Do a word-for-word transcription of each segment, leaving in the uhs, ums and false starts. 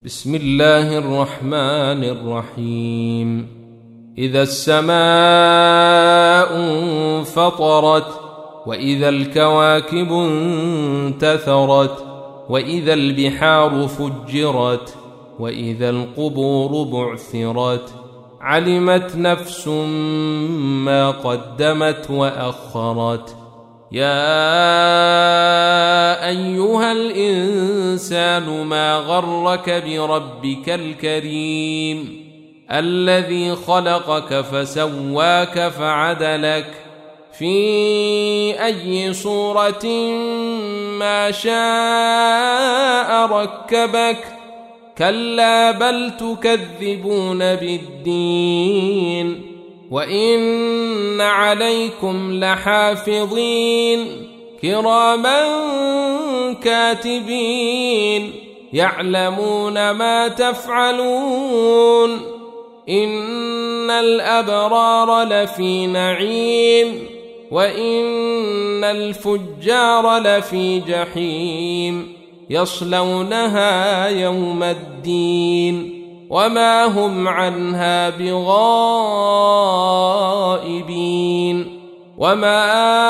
بسم الله الرحمن الرحيم. إذا السماء انفطرت وإذا الكواكب انتثرت وإذا البحار فجرت وإذا القبور بعثرت علمت نفس ما قدمت وأخرت. يا أيها الإنسان ما غرك بربك الكريم الذي خلقك فسواك فعدلك في أي صورة ما شاء ركبك. كلا بل تكذبون بالدين وإن عليكم لحافظين كراما كاتبين يعلمون ما تفعلون. إن الأبرار لفي نعيم وإن الفجار لفي جحيم يصلونها يوم الدين وما هم عنها بغائبين. وما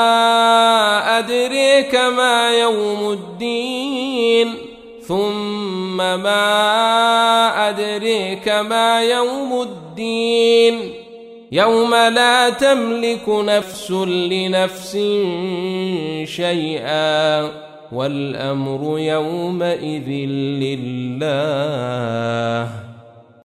أدريك ما يوم الدين ثم ما أدريك ما يوم الدين يوم لا تملك نفس لنفس شيئا والأمر يومئذ لله.